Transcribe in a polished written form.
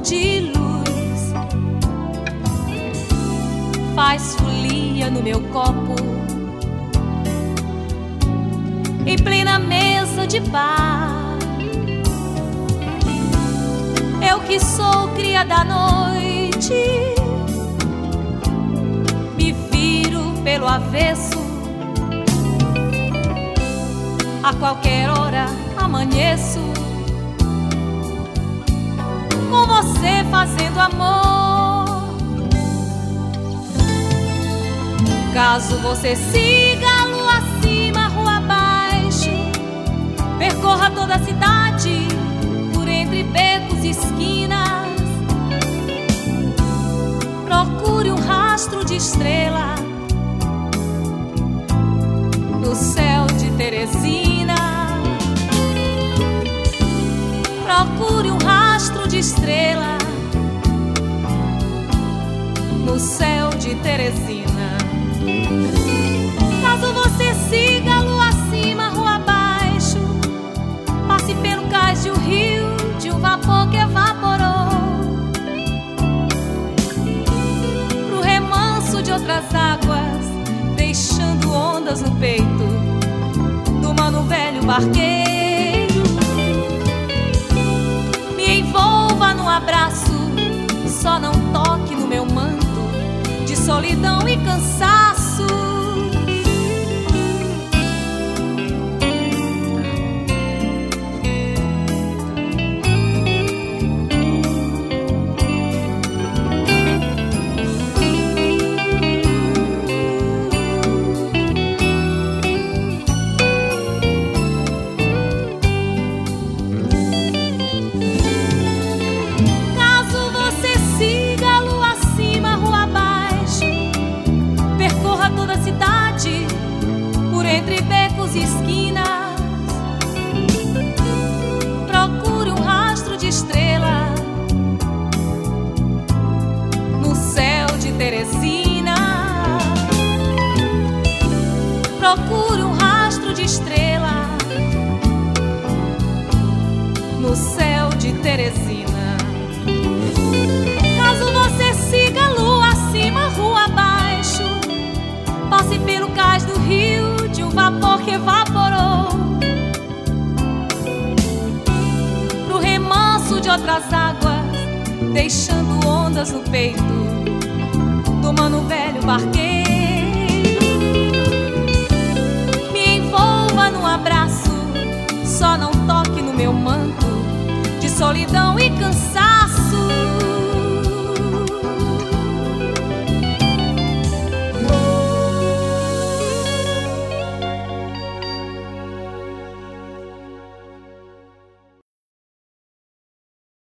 de luz faz folia no meu copo, em plena mesa de bar. Eu que sou cria da noite, me viro pelo avesso. A qualquer hora amanheço com você fazendo amor. Caso você siga a lua acima, rua abaixo, percorra toda a cidade por entre becos e esquinas, procure um rastro de estrela no céu de Teresina. Procure um rastro de estrela no céu de Teresina. Caso você siga a lua acima, rua abaixo, passe pelo cais de um rio, de um vapor que evaporou, pro remanso de outras águas, deixando ondas no peito do mano velho barqueiro. Me envolva num abraço, só não toque no meu manto de solidão e cansaço. Entre becos e esquinas, procure um rastro de estrela no céu de Teresina. Procure um rastro de estrela no céu de Teresina. Caso você siga a lua acima, rua abaixo, passe pelo cais do rio, de um vapor que evaporou, pro remanso de outras águas, deixando ondas no peito do mano velho barqueiro.